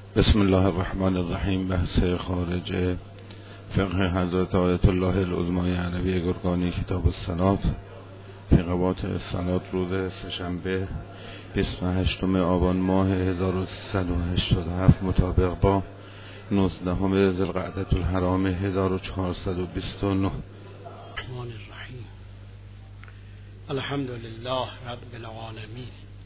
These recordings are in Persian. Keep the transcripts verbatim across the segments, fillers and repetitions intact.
بسم الله الرحمن الرحیم. بحث خارج فقه حضرت آیت الله العظمای علوی گرگانی، کتاب الصلاة، فقهات الصلاة، روز سه‌شنبه بیست و هشتم آبان ماه هزار و سیصد و هشتاد و هفت مطابق با نوزدهم ذوالقعدة الحرام هزار و چهارصد و بیست و نه. الرحمن الرحیم. الحمد لله رب العالمین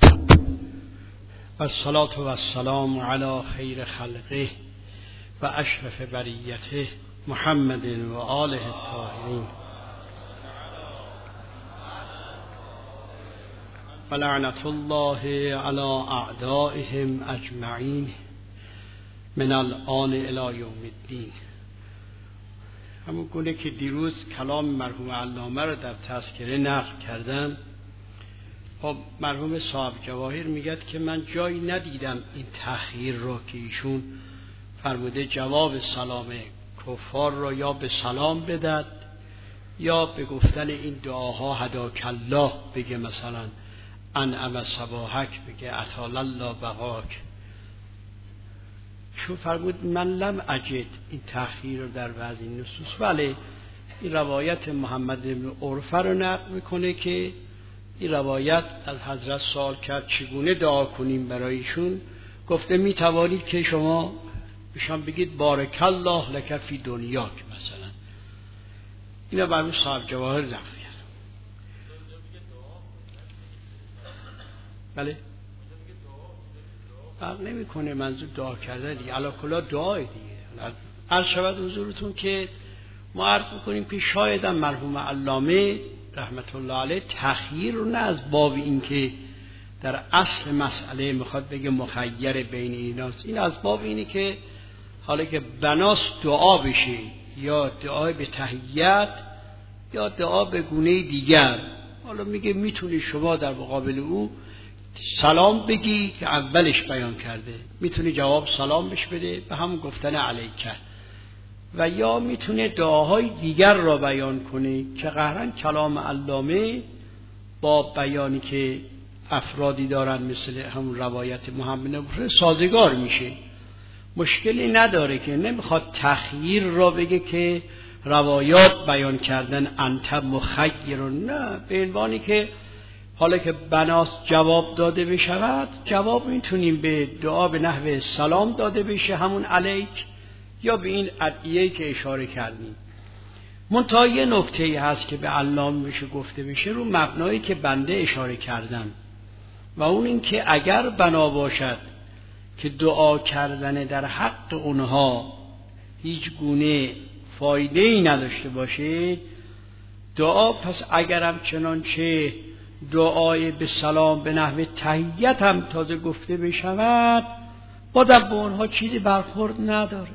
و الصلاة و السلام علی خیر خلقه و اشرف بریته محمد و آله الطاهرین و لعنت الله علی اعدائهم اجمعین من الآن الی یوم الدین. همون گونه که دیروز کلام مرحوم علامه رو در تذکره نقل کردم، خب مرحوم صاحب جواهر میگه که من جایی ندیدم این تأخیر رو که ایشون فرموده جواب سلام کفار رو یا به سلام بدد یا به گفتن این دعاها هداک الله بگه، مثلا انعم صباحک بگه اطال الله بقاک. شو فرمود من لم اجد این تأخیر رو در بعضی نصوص، ولی این روایت محمد بن عرفه رو نقل میکنه که این روایت از حضرت سوال کرد چگونه دعا کنیم برایشون، گفته می توانید که شما بهشان بگید بارک الله لک فی دنیاک مثلا. اینا برای صاحب جواهر نقل کرد. بله فرق نمی کنه، منظور دعا کرده دیگه، علا کلا دعای دیگه. عرض شود حضورتون که ما عرض میکنیم که شاید هم مرحوم علامه رحمت الله علیه تخییر رو نه از باب این که در اصل مسئله میخواد بگه مخیر بین ایناست، این از باب اینه که حالا که بناس دعا بشه یا دعای به تحییت یا دعا به گونه دیگر، حالا میگه میتونی شما در مقابل او سلام بگی که اولش بیان کرده، میتونی جواب سلام بش بده به همون گفتن علیکه، و یا میتونه دعاهای دیگر را بیان کنه که قهرن کلام علامه با بیانی که افرادی دارن مثل همون روایت محمد بن عرفه سازگار میشه، مشکلی نداره که نمیخواد تخییر را بگه که روایات بیان کردن انت مخیر، نه، به عنوانی که حالا که بناس جواب داده بشود، جواب میتونیم به دعا به نحو سلام داده بشه همون علیک، یا به این ادعیه‌ای که اشاره کردیم. منتها یه نکته‌ای هست که به علامه بشه گفته بشه رو مبنایی که بنده اشاره کردم، و اون این که اگر بنا باشد که دعا کردن در حق اونها هیچ گونه فایده‌ای نداشته باشه، دعا پس اگرم چنانچه دعای به سلام به نحو تحیت هم تازه گفته بشود، بازم به اونها چیزی برخورد نداره،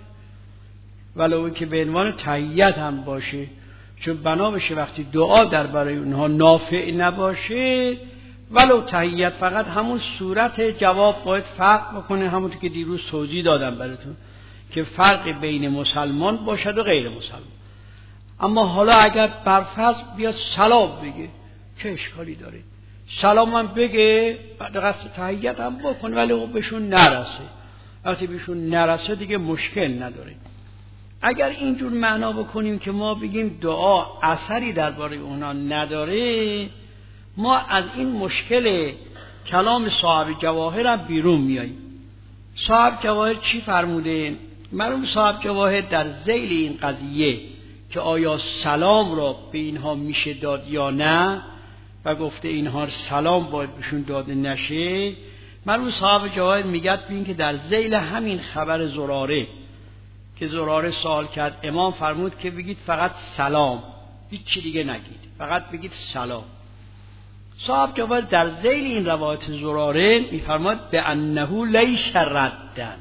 ولو که به عنوان تحیت هم باشه، چون بنا بشه وقتی دعا در برای اونها نافع نباشه، ولو تحیت فقط همون صورت جواب باید فرق بکنه، همون که دیروز توضیح دادم براتون که فرق بین مسلمان باشد و غیر مسلمان. اما حالا اگر برفض بیاد سلام بگه، چه اشکالی داره؟ سلام هم بگه بعد قصد تحیت هم بکنه، ولی او بهشون نرسه. وقتی بهشون نرسه دیگه مشکل نداره. اگر اینجور معنا بکنیم که ما بگیم دعا اثری درباره اونا نداره، ما از این مشکل کلام صاحب جواهر هم بیرون میاییم. صاحب جواهر چی فرموده؟ مرحوم صاحب جواهر در ذیل این قضیه که آیا سلام را به اینها میشه داد یا نه، و گفته اینها سلام باید بهشون داده نشه، مرحوم صاحب جواهر میگه ببین که در ذیل همین خبر زراره که زراره سوال کرد، امام فرمود که بگید فقط سلام، هیچ چی دیگه نگید، فقط بگید سلام. صاحب جواهر در ذیل این روایت زراره میفرماد به انه لیس ردن.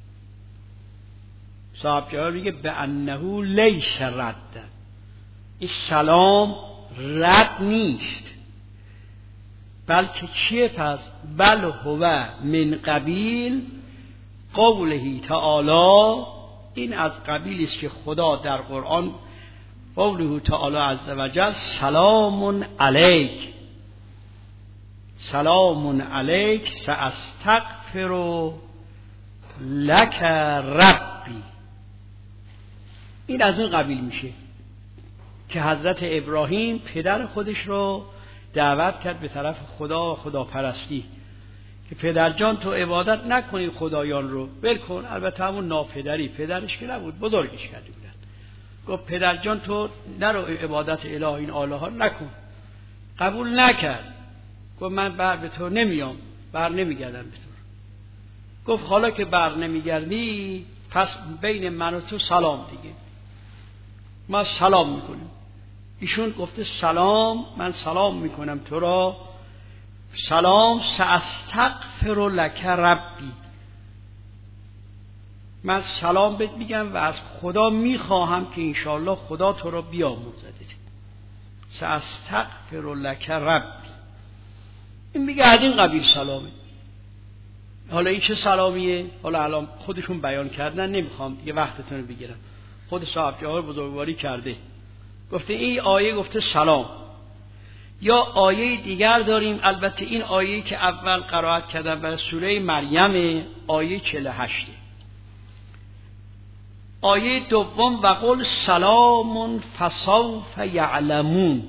صاحب جواهر میگه به انه لیس ردن، این سلام رد نیست، بلکه چیه؟ پس بل هو من قبیل قوله تعالی، این از قبیلی است که خدا در قرآن قوله تعالی عز و جل سلام علیک سلام علیک ساستغفر لک ربی. این از اون قبیل میشه که حضرت ابراهیم پدر خودش رو دعوت کرد به طرف خدا و خداپرستی که پدر جان تو عبادت نکنی خدایان رو، ول کن. البته همون ناپدری، پدرش که نبود، بزرگش کرده بودن. گفت پدر جان تو نرو عبادت اله این آله‌ها نکن. قبول نکرد. گفت من بر به تو نمیام، بر نمیگردم به تو. گفت حالا که بر نمیگردی پس بین من و تو سلام دیگه، ما سلام میکنیم. ایشون گفته سلام، من سلام میکنم تو را، سلام ساستغفر لک ربی، من سلام بهت میگم و از خدا میخواهم که انشاءالله خدا تو را بیامرزد. ساستغفر لک ربی، این میگه از این قبیل سلامه. حالا این چه سلامیه؟ حالا الان خودشون بیان کردن، نمیخوام دیگه وقتتون رو بگیرم. خود صاحب جواهر بزرگواری کرده، گفته این آیه گفته سلام. یا آیه دیگر داریم، البته این آیه که اول قرائت کردم برای سوره مریم، آیه چهل و هشت. آیه دوم و قل سلام فسوف یعلمون.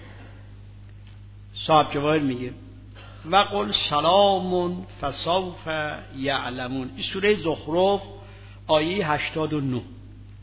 صاحب جواهر میگه و قل سلام فسوف یعلمون. این سوره زخرف آیه هشتاد و نه.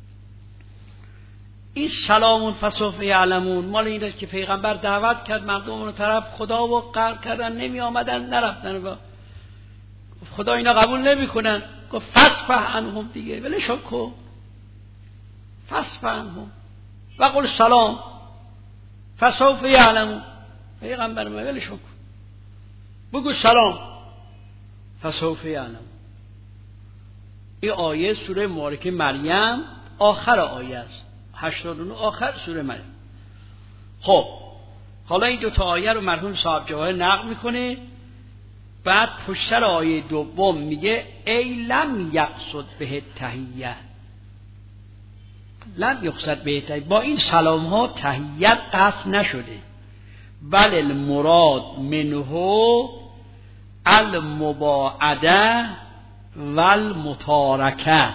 این سلام فسوف یعلمون مال این است که پیغمبر دعوت کرد مردم رو طرف خدا و قرار کردن، نمی آمدن، نرفتن و خدا اینا قبول نمی کنن. گفت فصفح عنهم دیگه، ولشون کن، فصفح عنهم و قل سلام فسوف یعلمون. پیغمبر ما ولشون کن، بگو سلام فسوف یعلمون. این آیه سوره مبارکه مریم آخر آیه است، هشتاد و نه آخر سوره مریم. خب حالا این دو تا آیه رو مرحوم صاحب جواهر نقل میکنه. بعد پشت سر آیه دوم میگه ای لم یقصد به تحیه، لم یقصد به تحیه، با این سلام ها تحیت قصد نشده، بل المراد منه المباعده و المتارکه.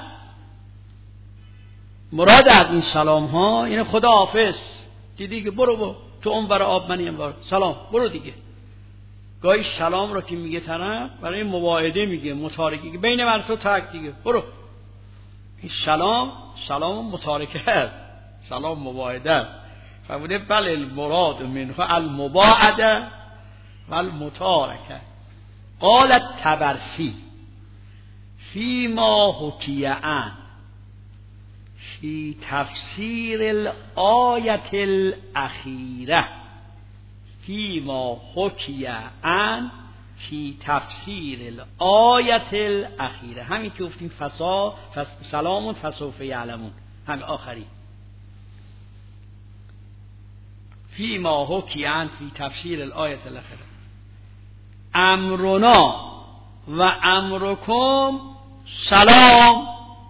مراد از این سلام ها یعنی خدا حافظ، دیدی که برو برو تو اون برای آب منی اون برای سلام، برو دیگه. گاهی سلام رو که میگه طرف برای مباعده میگه، متارکه که بین من تو تک دیگه برو. این سلام سلام متارکه است، سلام مباعده. فبوده بل المراد منه المباعده و المتارکه. قالت تبرسی فیما حکیه ان فی تفسیر الآیت الاخیره، فیما حکیه ان فی تفسیر الآیت الاخیره. همین که گفتیم فسا فس سلام فسوف یعلمون، همین آخری. فیما حکیه ان فی تفسیر الآیت الاخیره. امرنا و امرکم سلام،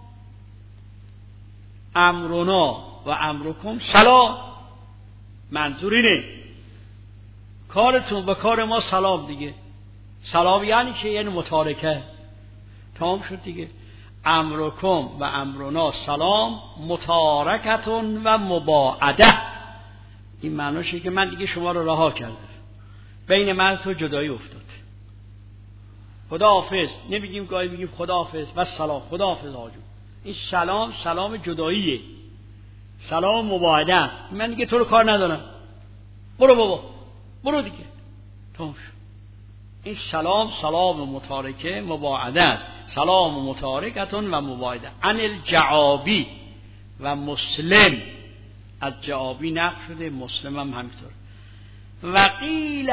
امرنا و امرکم سلام. منظور اینه کارتون به کار ما سلام دیگه. سلام یعنی که یعنی متارکه، تمام شد دیگه. امرکم و امرنا سلام متارکتون و مباعده. این معناشه که من دیگه شما رو رها کردم، بین من تو جدایی افتاد. خدا حافظ نمیگیم، گاهی میگیم خدا حافظ و سلام، خدا حافظ آجو. این سلام سلام جداییه، سلام مباعده است. من دیگه تو رو کار ندارم، برو بابا برو دیگه، تمام شد. این سلام سلام متارکه مباعده، سلام متارکتون و مباعده. عن الجعابی و مسلم، از جعابی نقل شده، مسلم هم همینطور. وقیل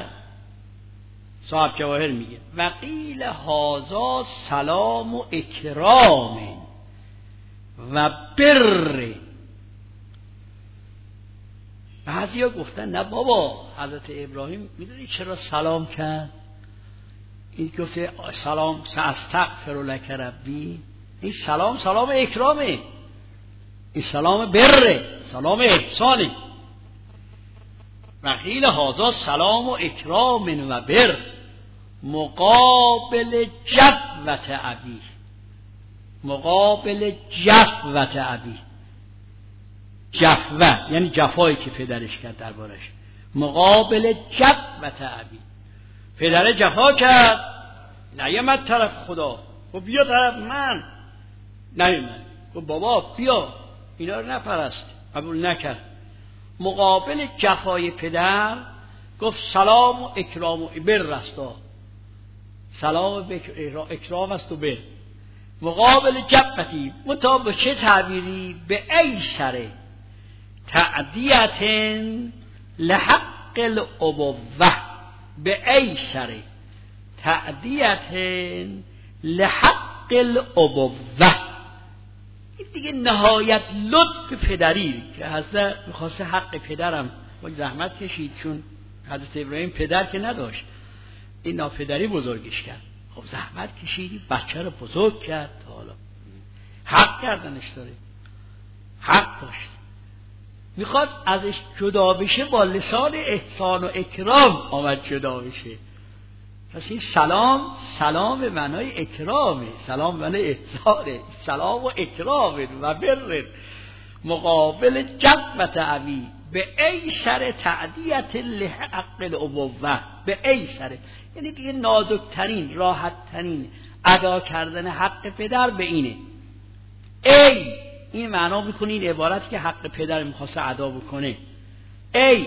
صاحب جواهر میگه وقیل هازا سلام و اکرام و بر. بعضی ها گفتن نه بابا حضرت ابراهیم میدونی چرا سلام کرد؟ این گفته سلام ساستغفر لک ربی، این سلام سلام اکرامه، این سلام بره، سلام احسانه. وقیل هازا سلام و اکرام و بر مقابل جبوت ابی. مقابل جفوت ابی. جفوه یعنی جفایی که پدرش کرد دربارش، مقابل جفوت ابی. پدر جفا کرد، نیامد طرف خدا، گفت بیا طرف من، نیامد، گفت بابا بیا اینا رو نپرست، قبول نکرد. مقابل جفای پدر گفت سلام و اکرام و بر رستا، سلام و اکرام است و بر. مقابل جفتی متا به چه تعبیری؟ به ایسره تعدیتن لحق الابوه، به ایسره تعدیتن لحق الابوه. این دیگه نهایت لطف پدری که حضرت میخواسته حق پدرم با زحمت کشید، چون حضرت ابراهیم پدر که نداشت، این ناپدری بزرگش کرد. خب زحمت کشیدی بچه رو بزرگ کرد، حالا حق کردنش داره، حق داشت، میخواد ازش جدا بشه، با لسان احسان و اکرام آمد جدا بشه. پس این سلام، سلام به معنای اکرامه، سلام به معنای احسانه، سلام و اکرامه و بر. مقابل جفوت ابی به ایسر تعدیت لحق الابوه، به ایسر یعنی که نازکترین، راحتترین ادا کردن حق پدر به اینه. ای این معنا میکنه، این عبارتی که حق پدر میخواسته ادا بکنه. ای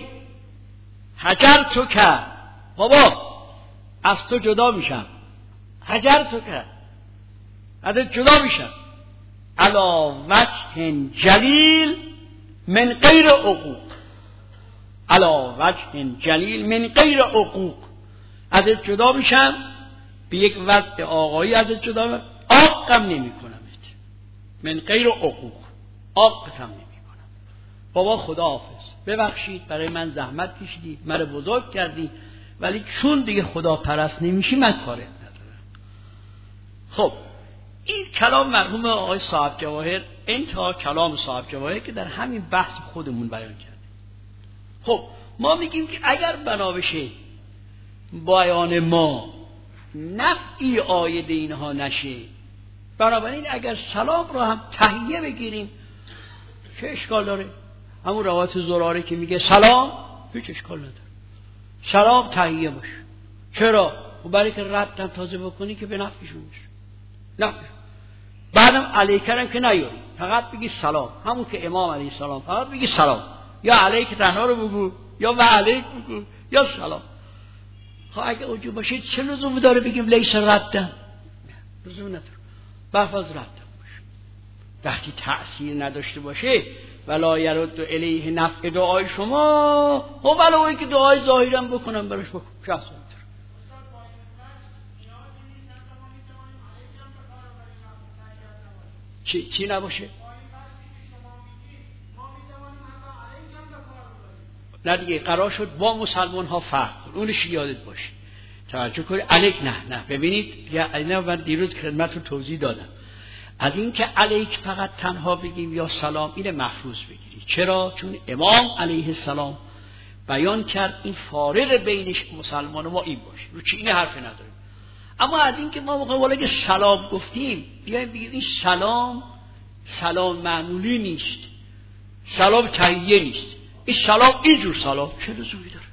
حجر تو که بابا از تو جدا میشم، حجر تو که ازت جدا میشم، علا وجه جلیل من غیر عقوق، علا وجه جلیل من غیر عقوق، ازت جدا میشم به یک وقت آقایی، ازت جدا میشم، عاقم نمی کنمت، من غیر عقوق، عاقم نمی کنم. بابا خدا حافظ، ببخشید برای من زحمت کشیدی، من بزرگ کردی، ولی چون دیگه خدا پرست نمیشی من کارت ندارم. خب این کلام مرحوم آقای صاحب جواهر، انتها کلام صاحب جواهر که در همین بحث خودمون بیان کرده. خب ما میگیم که اگر بنا بشه بیان ما نفعی آید اینها نشه، بنابراین اگر سلام رو هم تهیه بگیریم چه اشکال داره؟ همون روایت زراره که میگه سلام، هیچ اشکال نداره، سلام تهیه باشه. چرا؟ و برای که ردم تازه بکنی که به نفعشون باشه، نفعشون. بعدم علیکرم که نیاری، فقط بگی سلام، همون که امام علیه السلام فقط بگی سلام، یا علیک تنها رو بگو، یا و علیک بگو، یا سلام. خب اگه اوجو باشید چه لزومی داره بگیم لیس ردم؟ لزوم نداره، بحفظ ردم باشه. وقتی تأثیر نداشته باشه ولا یرد الیه نفع دعای شما، و ولایی که دعای ظاهرم بکنم برش بکن، شخص نداره. چی چی نباشه؟ نه دیگه قرار شد با مسلمان ها فرق کن، اونش یادت باشه، توجه کنید. علیک نه نه ببینید، یا اینا من دیروز خدمت رو توضیح دادم، از این که علیک فقط تنها بگیم یا سلام، این مفروض بگیرید. چرا؟ چون امام علیه السلام بیان کرد این فارق بینش مسلمان و ما این باشه، رو چی این حرف نداریم. اما از این که ما موقع والا که سلام گفتیم بیایم بگیم این سلام سلام معمولی نیست، سلام تهیه نیست، این سلام اینجور سلام چه لزومی داره؟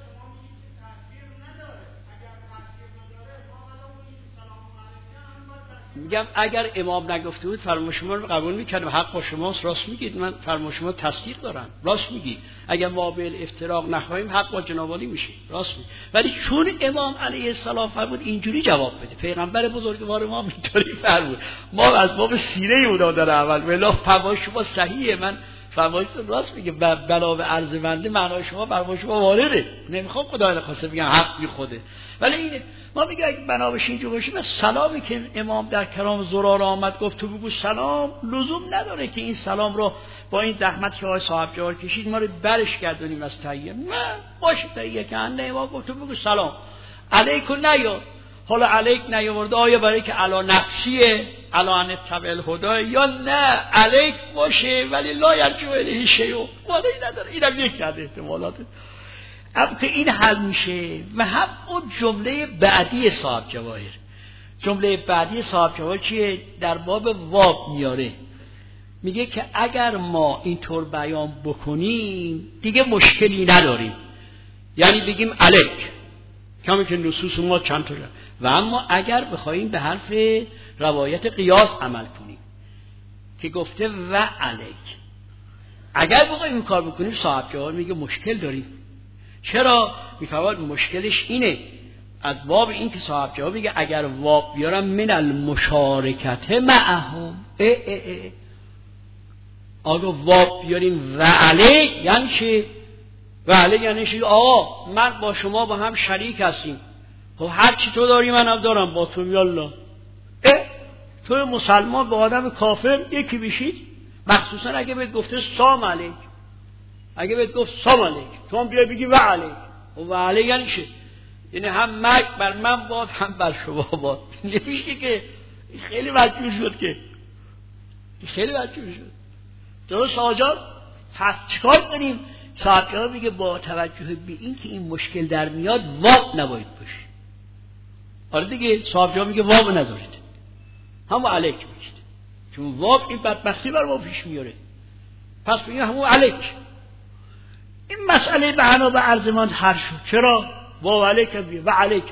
میگم اگر امام نگفته بود فرمان شما رو قبول میکردم، حق با شماست، راست میگید، من فرمان شما تصدیق دارم، راست میگید، اگر ما به افتراق نخواهیم حق با جناب عالی میشه، راست میگید. ولی چون امام علیه السلام فرمود اینجوری جواب بده، پیغمبر بزرگوار ما اینطوری فرمود، ما از باب سیره اونا داره اول ولی فرمان شما صحیحه، من فرمان شما راست میگه، بنا به عرض بنده معنای شما فرمان شما وارده، نمیخوام خدای نخواسته بگم حق بی خوده، ولی اینه ما میگه اگه بنا بشه اینجا باشیم، سلامی که امام در کلام زرار آمد گفت تو بگو سلام، لزوم نداره که این سلام رو با این زحمت که آقای صاحب جوار کشید ما رو برش گردونیم از تهیه. نه باشه تهیه که انده امام گفت تو بگو سلام، علیکم نیار، حالا علیک نیاورده آیا برای که علا نفسیه، علا ان تبع الهدى، یا نه علیک باشه ولی لا یرجو الیه شیء، ولی نداره. اینم یک از احتمالاته. هم که این حل میشه و هم اون جمله بعدی صاحب جواهر، جمله بعدی صاحب جواب چیه؟ در باب واب میاره، میگه که اگر ما اینطور بیان بکنیم دیگه مشکلی نداریم، یعنی بگیم الک کمی که نصوص ما چند تا، و اما اگر بخوایم به حرف روایت قیاس عمل کنیم که گفته و الک، اگر بخوایم این کار بکنیم صاحب جواب میگه مشکل داریم. چرا؟ میفرماید مشکلش اینه، از باب این که صاحب جواب میگه اگر واب بیارم من المشارکت معهم، اه اه اه آگه واب بیاریم و علیک یعنی چه؟ و علیک یعنی چه؟ آقا من با شما با هم شریک هستیم، خب هر چی تو داری منم دارم با تو، یالله اه تو مسلمان با آدم کافر یکی بشید، مخصوصا اگه بهت گفته سام علیک، اگه بهت گفت سام علیک تو هم بیای بگی و علیک، و علیک یعنی چه؟ یعنی هم مرگ بر من باد هم بر شما باد. نمیشه که خیلی وجوه شد، که خیلی وجوه شد. درست آجا پس چکار کنیم؟ صاحب جواب میگه با توجه به این که این مشکل در میاد واب نباید باشه. آره دیگه صاحب جواب میگه واب نذارید، همون علیک بگید، چون واب این بدبختی بر ما پیش میاره، پس بگیم همون علیک. این مسئله بنا به عرضمان حل شد. چرا؟ و علیک و علیک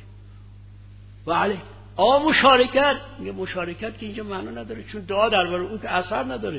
و علیک. آقا مشارکت، میگه مشارکت که اینجا معنا نداره، چون دعا درباره اون که اثر نداره،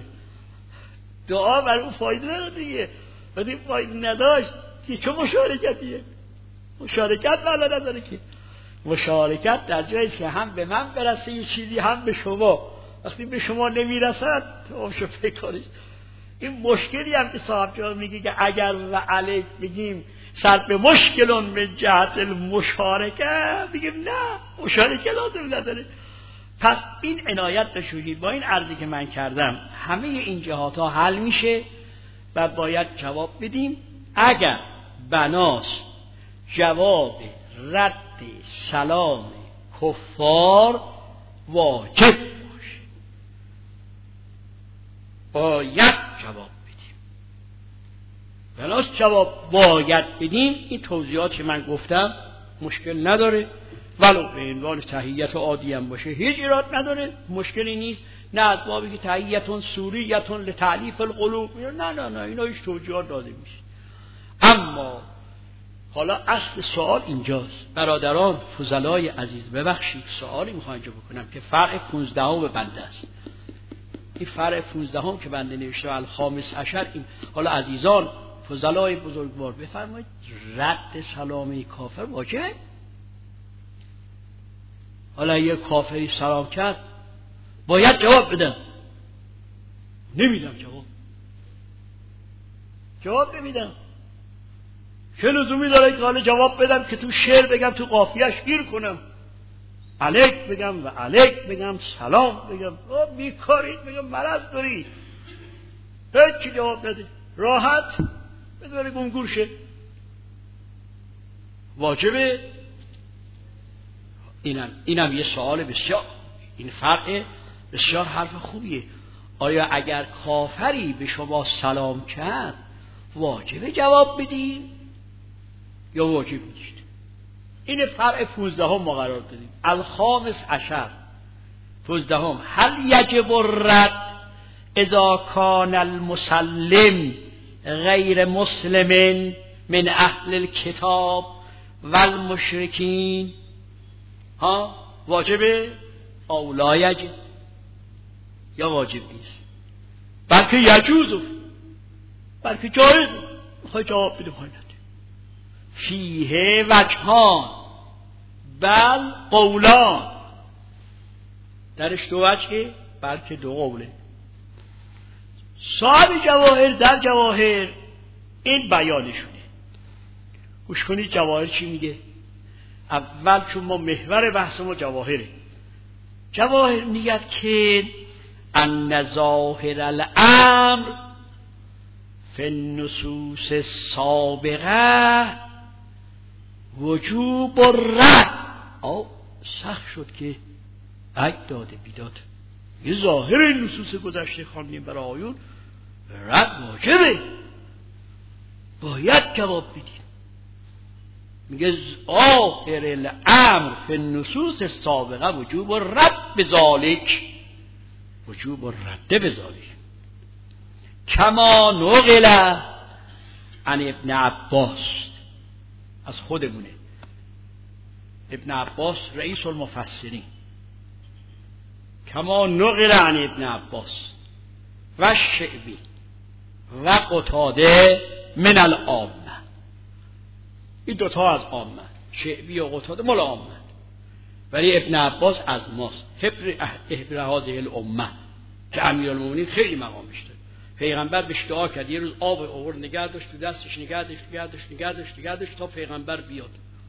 دعا برای اون فایده نداره دیگه، ولی فایده نداشت که چه مشارکتیه؟ مشارکت معنا نداره که. مشارکت در جایی که هم به من برسه یه چیزی هم به شما، وقتی به شما نمیرسد تو شو فکر کنید. این مشکلی هم که صاحب جواب میگه که اگر و علیک بگیم سر به مشکلون به جهت المشارکه، بگیم نه مشارکه لازم نداره. پس این عنایت بشویید با این عرضی که من کردم همه این جهات ها حل میشه و باید جواب بدیم. اگر بناس جواب رد سلام کفار واجب باشه باید جواب بدیم. بناس جواب باید بدیم، این توضیحات که من گفتم مشکل نداره، ولو به عنوان تحییت عادی هم باشه هیچ ایراد نداره، مشکلی نیست. نه از بابی که تحییتون سوریتون لتعلیف القلوب، نه نه نه اینا هیچ توجیهات داده میشه. اما حالا اصل سوال اینجاست. برادران فضلای عزیز ببخشید سوالی میخوام اینجا بکنم که فرع پونزدهم به بنده است. این فرع پونزدهم که بنده نوشته الخامس عشر، این حالا عزیزان فضلای بزرگوار بفرمایید رد سلام کافر واجبه؟ حالا یه کافری سلام کرد باید جواب بدم، نمیدم جواب جواب نمیدم. چه لزومی داره که حالا جواب بدم که تو شعر بگم تو قافیه‌اش گیر کنم، علیک بگم و علیک بگم سلام بگم، او بیکارید بگم مرض داری، هیچ چی جواب نده، راحت بداره گمگور شه. واجبه؟ اینم اینم یه سوال بسیار، این فرق بسیار حرف خوبیه. آیا اگر کافری به شما سلام کرد واجبه جواب بدین یا واجب نیست؟ این فرع پونزدهم ما قرار دادیم. الخامس عشر پونزدهم هل یجب الرد اذا کان المسلم غیر مسلم من اهل الكتاب والمشرکین. ها واجبه او لا یجب؟ یا واجب نیست بلکه یجوز، بلکه جایز. میخوای جواب بده خواهی نده. فیه وجهان بل قولان، درش دو وجهه بلکه دو قوله. صاحب جواهر در جواهر این بیانشونه. گوش کنید جواهر چی میگه. اول چون ما محور بحث ما جواهره، جواهر میگه که ان ظاهر الامر فی النصوص السابقه وجوب الرد. او سخت شد که اگ داده بیداد، یه ظاهر این نصوص گذشته خواندیم برای آیون، رد واجبه، باید جواب بدیم. میگه آخر الامر فی النصوص السابقه وجوب رد بذالک، وجوب رد بذالک کما نقل عن ابن عباس، از خودمونه. ابن عباس رئیس المفسرین، کما نقل عن ابن عباس و شعبی و قتاده من العامه. این دوتا از عامه، شعبی و قتاده مال عامه، ولی ابن عباس از ماست. حبر هذه الامه که امیرالمومنین خیلی مقامش داره. پیغمبر بهش دعا کرد، یه روز آب آورد نگه داشت تو دستش، نگه داشت نگه داشت نگه داشت نگه داشت تا پیغمبر بیاد،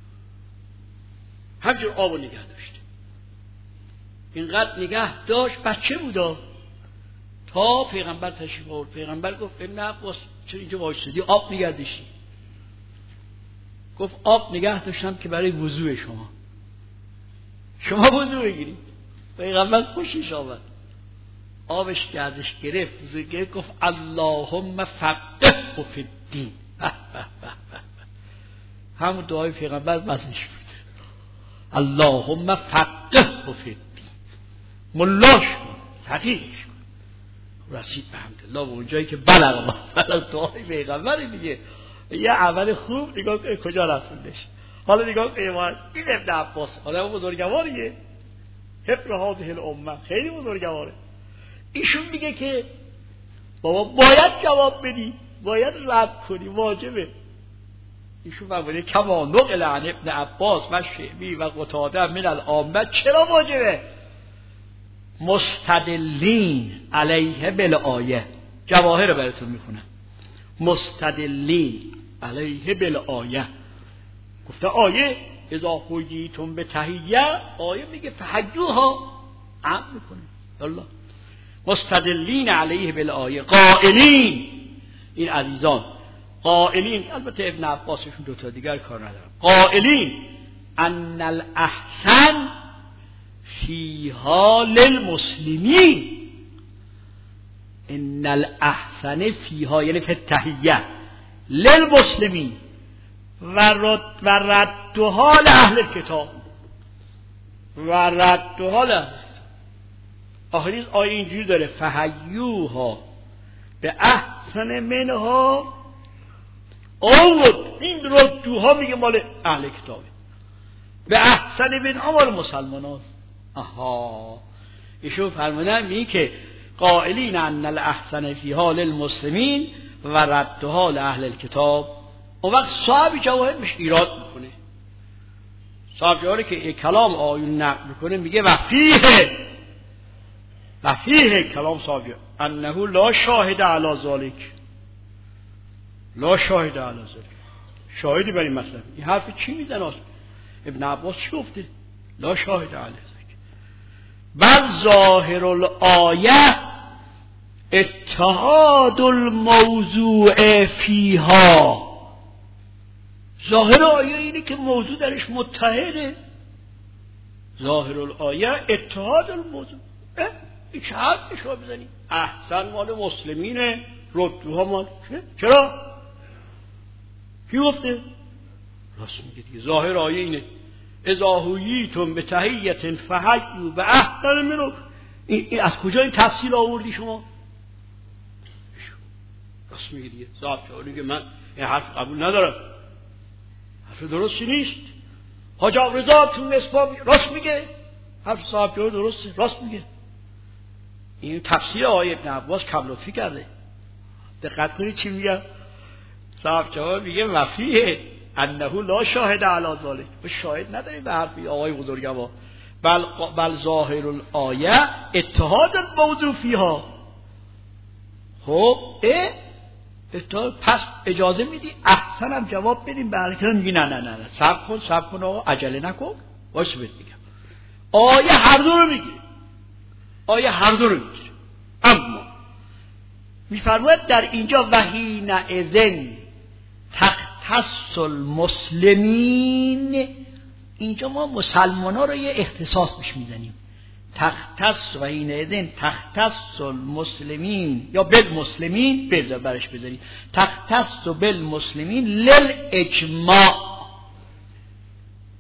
همجور آب نگه داشت. اینقدر نگه داشت، بچه بودا، تا پیغمبر تشریف آورد. پیغمبر گفت ابن عباس چرا اینجا وایسادی آب نگه داشتی؟ گفت آب نگه داشتم که برای وضوء شما، شما وضوء بگیرید. پیغمبر خوشش آمد، آبش گردش گرفت، وضوء گرفت، گفت اللهم فقهه فی الدین. همون دعای پیغمبر مزنش بود، اللهم فقهه فی الدین، ملاش کن، فقیهش کن. رسید به حمدالله به اونجایی که بلغ بلغ دعای پیغمبر دیگه. یه عمل خوب نگاه کنید کجا رسوندش. حالا نگاه کنید این ابن عباس آدم بزرگواریه، حبر هذه الامه، خیلی بزرگواره. ایشون میگه که بابا باید جواب بدی، باید رد کنی، واجبه. ایشون فرموده کما نقل عن ابن عباس و شعبی و قتاده من العامه. چرا واجبه؟ مستدلین علیه بالآیه. جواهر براتون میخونم. مستدلین علیه بالآیه، گفته آیه اذا حییتم بتحیه، آیه میگه فحیوها، عم میکنه الله. مستدلین علیه بالآیه قائلین، این عزیزان قائلین، البته ابن عباسشون دوتا دیگر کار ندارم، قائلین ان الاحسن فیها للمسلمین، ان الاحسن فیها یعنی فی التحیه للمسلمین و رد و ردها لأهل الکتاب و ردها لأهل. آخریز آیه اینجوری داره فحیوها به احسن منها، آورد این ردوها میگه مال اهل کتابه، به احسن منها مال مسلمان هاست. آها، ایشون فرمودن میگه که قائلین ان الاحسن فیها للمسلمین و ردها لأهل الکتاب. اون وقت صاحب جواهر بهش ایراد میکنه، صاحب جواهر که کلام آیون نقل میکنه میگه و فیه و فیه کلام صاحب انه لا شاهد علی ذلک، لا شاهد علی ذلک، شاهدی برای مثلا این حرف چی میزنه؟ ابن عباس چی گفته؟ لا شاهد علی ذلک. بل ظاهر الآیه اتحاد الموضوع فیها، ظاهر آیه اینه که موضوع درش متحده. ظاهر الآیه اتحاد الموضوع. این چه حرف شما بزنید؟ احسن مال مسلمینه، ردوها مال چرا؟ کی گفته؟ راست میگه دیگه، ظاهر آیه اینه اذا حییتم بتحیة فحیوا باحسن منها. این از کجا این تفصیل آوردی شما؟ راست میگه دیگه، صاحب شما که من این حرف قبول ندارم، حرف درستی نیست. حاج رضا تو مصباح راست میگه، حرف صاحب جواب درسته، راست میگه. این تفسیر آیه ابن عباس کم لطفی کرده. دقت کنید چی میگه صاحب جواب، میگه وفیه انه لا شاهد علی ذلک، و شاهد نداری به حرفی آقای بزرگوار. بل بل ظاهر الآیه اتحاد الموضوع فیها. خب اه اتحاد، پس اجازه میدی احسن هم جواب بدیم به حرکت؟ میگی نه نه نه نه صبر کن صبر کن آقا، عجله نکن، واسه بهت میگم. آیه هر دو رو میگه، آیه هر دو رو میگه، اما میفرماید در اینجا وحین اذن تختص المسلمین، اینجا ما مسلمان ها رو یه اختصاص بش میزنیم. تختص وحین اذن تختص المسلمین یا بالمسلمین، بذار برش بذاریم تختص بالمسلمین للاجماع،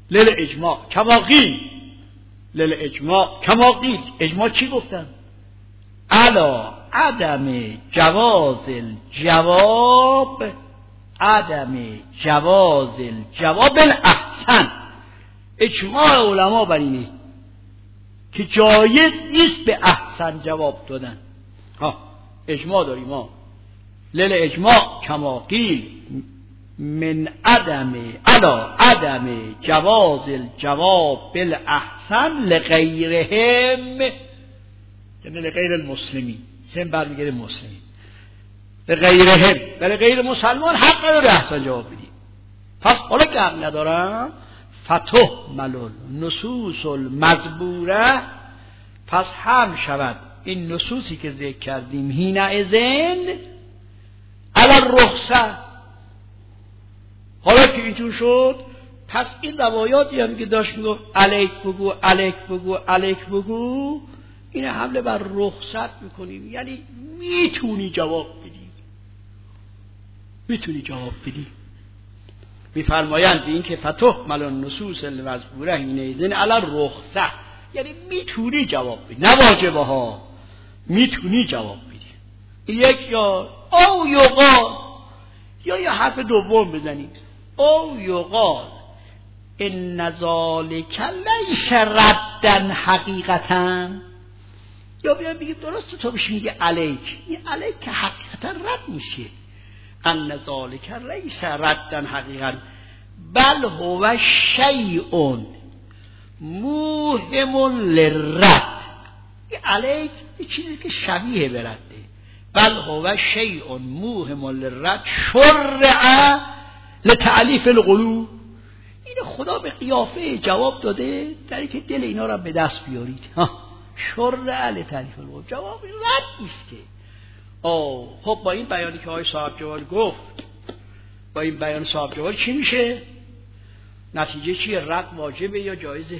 لیل اجماع کما قیل، لیل اجماع کما قیل. اجماع چی گفتن؟ علا عدم جواز الجواب، عدم جواز الجواب الاحسن. اجماع علما بر اینه که جایز نیست به احسن جواب دادن. ها اجماع داریم ما، لیل اجماع کما قیل من عدم علا عدم جواز الجواب بالاحسن لغیرهم، یعنی لغیر المسلمین، هم برمیگره مسلمین، لغیرهم، برای غیر مسلمان حق نداره احسن جواب بدی. پس حالا که حق ندارم فتح ملول نصوص المزبوره، پس هم شود این نصوصی که ذکر کردیم هینه ازن علی رخصه. حالا که اینجور شد، پس این روایاتی هم که داشت میگو علیک بگو علیک بگو علیک بگو، این حمله بر رخصت میکنیم، یعنی میتونی جواب بدی، میتونی جواب بدی. میفرمایند این که فتح ملون نصوص المذکوره این ایزن علی رخصه، یعنی میتونی جواب بدی، نه واجبه ها، میتونی جواب بدی. یک یا او یقال، یا یا حرف دوم بزنی او یقال ان ذالک لیس ردن حقیقتا، یا بیان بگیم درسته تو بهش میگه علیک، این علیک که حقیقتا رد میشه. ان ذالک لیس ردن حقیقتا بل هو شیء موهم للرد. این علیک یه چیزی که شبیه به رده. بل هو شیء موهم للرد شرع لتعلیف القلوب. این خدا به قیافه جواب داده در اینکه دل اینا را به دست بیارید. شرع لتعلیف القلوب، جواب رد نیست که. آه خب با این بیانی که آقای صاحب جوال گفت، با این بیان صاحب جوال چی میشه؟ نتیجه چیه؟ رد واجبه یا جایزه؟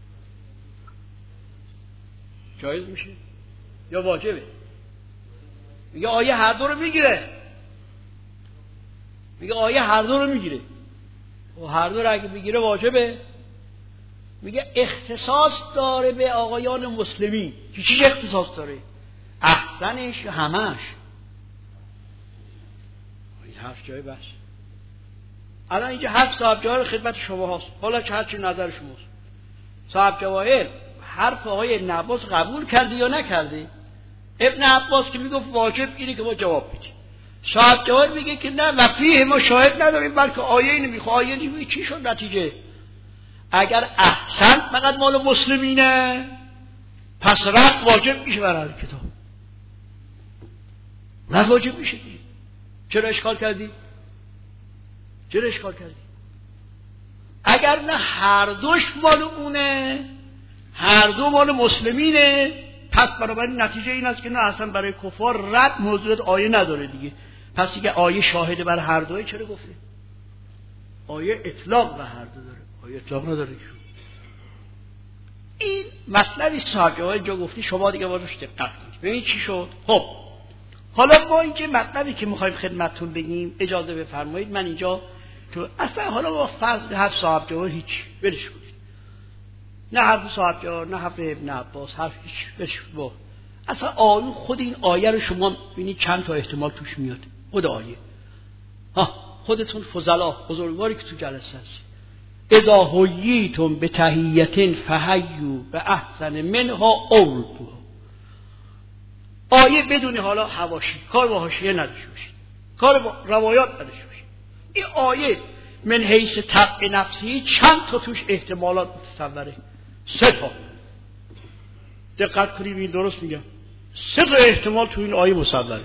جایز میشه یا واجبه؟ میگه آیه هر دو رو میگیره، میگه آیه هر دو رو میگیره و هر دو رو اگه میگیره واجبه. میگه اختصاص داره به آقایان مسلمین. که چیش اختصاص داره؟ احسنش یا همش؟ این هفت جای بس. الان اینجا هفت صاحب جواهر خدمت شما هست، حالا چه هرچی نظر شماست. صاحب جواهر حرف آقای ابن عباس قبول کرده یا نکرده؟ ابن عباس که میگفت واجب اینه که ما جواب بدیم، صاحب جواهر میگه که نه و فیه ما شاهد نداریم بلکه آیه اینو میخواه. آیه اینو چی شد نتیجه؟ اگر احسن فقط مال مسلمینه پس رد واجب میشه برای کتاب، رد واجب میشه دیگه. چرا اشکال کردی؟ چرا اشکال کردی؟ اگر نه هر دوش مال اونه، هر دو مال مسلمینه، پس بنابراین نتیجه این است که نه اصلا برای کفار رد موضوعیت آیه نداره دیگه. پس دیگه آیه شاهده بر هر دوه چرا گفته؟ آیه اطلاق به هر دو داره، آیه اطلاق نداره. این مطلبی صاحب اینجا گفتی، شما دیگه بازش دقت کنید ببین چی شد. خب حالا با اینکه مطلبی که میخوایم خدمتتون بگیم اجازه بفرمایید من اینجا تو اصلا حالا با فضل حرف صاحب جوهر هیچ برش کنید، نه حرف صاحب جوهر نه حرف ابن عباس، حرف هیچ برش با اصلا آیه. خود این آیه رو شما ببینید چند تا احتمال توش میاد. خود آیه ها خودتون فضلا بزرگواری که تو جلسه هست، اذا حییتم بتحیة فحیوا باحسن منها او ردوها. آیه بدون حالا حواشی، کار با حاشیه نداشته باشید، کار با روایات نداشته باشید. این آیه من حیث طبع نفسی چند تا توش احتمالات متصوره؟ سه تا. دقت کنید این درست میگم، سه تا احتمال تو این آیه مصوره.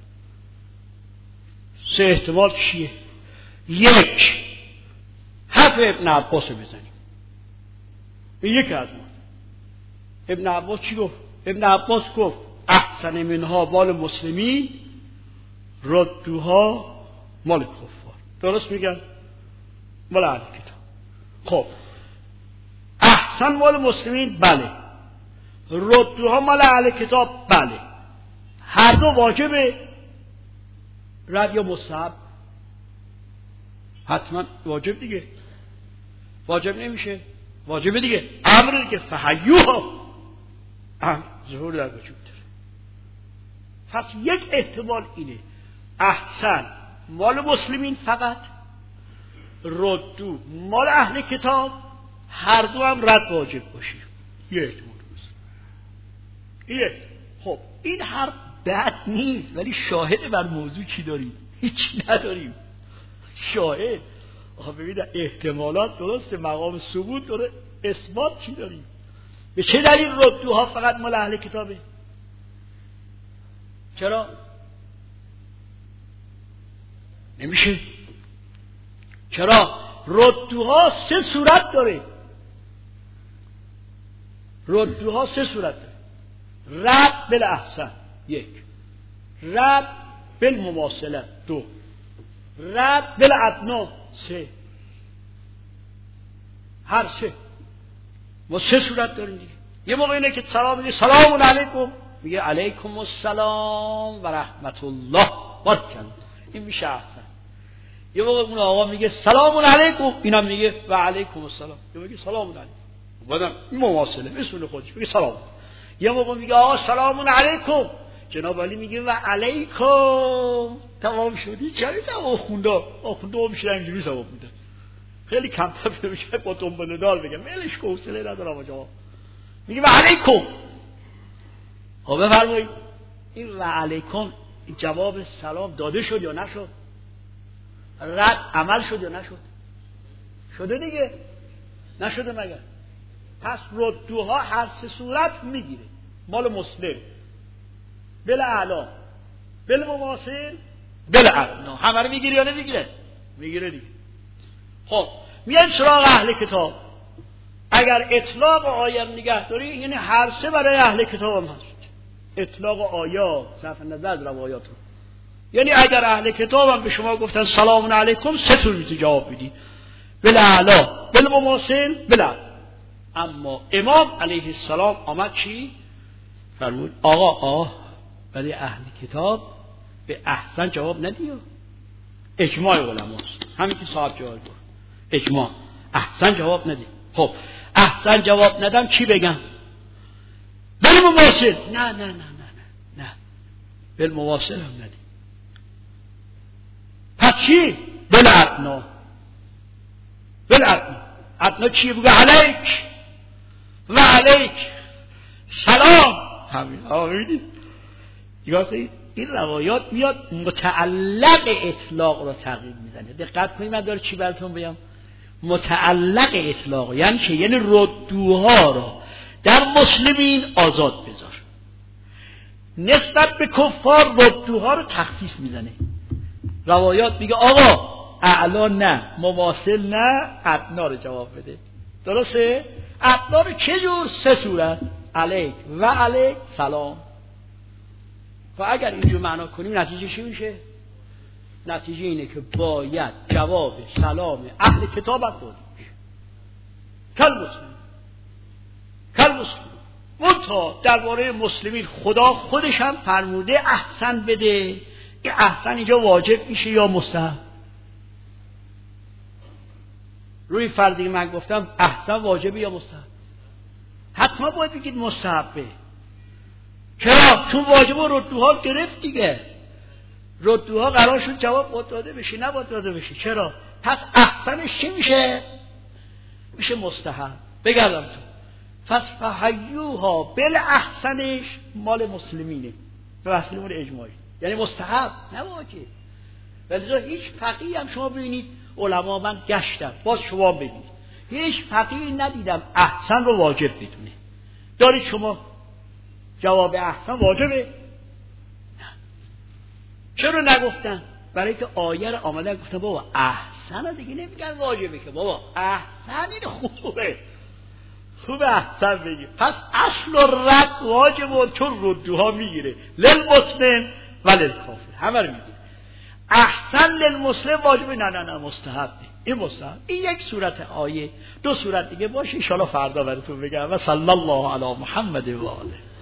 سه احتمال چیه؟ یک، حرف ابن عباس رو بزنیم. یک از ما ابن عباس چی گفت؟ ابن عباس گفت احسن منها مال مسلمین، ردوها مال کفار. درست میگن؟ مال اهل کتاب. خب احسن مال مسلمین بله، ردوها مال اهل کتاب بله. هر دو واجبه رد یا مستحب؟ حتما واجب دیگه. واجب نمیشه. واجبه دیگه. امر که فحیوها ظهور در وجود داره. پس یک احتمال اینه احسن مال مسلمین فقط، ردو مال اهل کتاب، هر دو هم رد واجب باشه. یه احتمال یه. خب این هر بد نیست، ولی شاهد بر موضوع چی داریم؟ هیچی نداریم. شاهد آخه ببینید احتمالات درسته، مقام ثبوت داره، اثبات چی داریم؟ به چه دلیل ردوها فقط مال اهل کتابه؟ چرا؟ نمیشه. چرا؟ ردوها سه صورت داره. ردوها سه صورت داره. رد بالاحسن یک، رد بالمماثله دو، رد بالادنا سه. هر سه ما سه صورت داریم دیگه. یه موقع اینه که سلام میگه سلام علیکم، میگه علیکم السلام و رحمت الله برکت، این میشه احسن. یه موقع اون آقا میگه سلام علیکم، اینا میگه و علیکم السلام، یه میگه سلام علیکم، بعدم این مواصله مثل خودش میگه سلام. یه موقع میگه آقا سلام علیکم، جناب علی میگه و علیکم، تمام شدی. چرا تا آخونده آخونده میشه اینجوری ثواب میده. خیلی کم تا میشه با دنبال دار بگم ولش کو، حوصله ندارم آقا. میگه و علیکم. خب بفرمایید این و علیکم این جواب سلام داده شد یا نشد؟ رد عمل شد یا نشد؟ شده دیگه. نشده مگر؟ پس ردوها هر سه صورت میگیره. مال مسلم بالاعلا بالمماثل بالادنا همه رو میگیره یا نمیگیره؟ میگیره دیگه. خب میان سراغ اهل کتاب. اگر اطلاق آیه نگه داری یعنی هر سه برای اهل کتاب هم هست. اطلاق آیات صرف نظر از روایات رو، یعنی اگر اهل کتاب هم به شما گفتن سلام علیکم سه طور میتونی جواب بدی، بالاعلا بالمماثل بالادنا. اما امام علیه السلام آمد چی؟ فرمود آقا آه برای اهل کتاب به احسن جواب ندیو. اجماع علماست، همین که صاحب جواب بود اجماع، احسن جواب ندی. خب احسن جواب ندم چی بگم؟ بالمواصل. نه نه نه نه نه نه بالمواصل هم ندی. پس چی؟ بالادنا. بالادنا. ادنا چی؟ بگه علیک و علیک سلام. همین آقا ببینید این روایات میاد متعلق اطلاق رو تغییر میزنه. دقت کنید من داره چی براتون بگم. متعلق اطلاق یعنی چه؟ یعنی ردوها رو در مسلمین آزاد بذار، نسبت به کفار ردوها رو تخصیص میزنه. روایات میگه آقا اعلا نه، مواصل نه، ادنا رو جواب بده. درسته؟ ادنا رو چه جور؟ سه صورت، علیک و علیک سلام. و اگر اینجور معنا کنیم نتیجه چی میشه؟ نتیجه اینه که باید جواب سلام اهل کتاب هم داده میشه. کل مسلم کل مسلم. منتها درباره مسلمین خدا خودش هم فرموده احسن بده. این احسن اینجا واجب میشه یا مستحب؟ روی فرضی من گفتم احسن واجبه یا مستحب؟ حتما باید بگید مستحبه. چرا؟ چون واجب و ردوها گرفت دیگه. ردوها قرار شد جواب باید داده بشه، نباید داده بشه. چرا؟ پس احسنش چی میشه؟ میشه مستحب. بگردم تو پس فحیوها بل احسنش مال مسلمینه، به وسیله مال اجماعی، یعنی مستحب نه واجب. ولذا هیچ فقیه هم شما ببینید علما من گشتم باز شما ببینید هیچ فقیه ندیدم احسن رو واجب بدونه. دارید شما جواب احسن واجبه؟ نه. چرا نگفتن؟ برای که آیه رو آمدن گفتن بابا احسن دیگه نمیگن واجبه که بابا احسن این خوبه خوبه احسن بگیر. پس اصل و رد واجبه چون ردوها میگیره للمسلم و للکافر همه رو میگیره. احسن للمسلم واجبه نه نه نه مستحبه. این مستحب. این یک صورت آیه. دو صورت دیگه باشه ان شاء الله فردا براتون بگم. و صلی الله علی محمد و آله.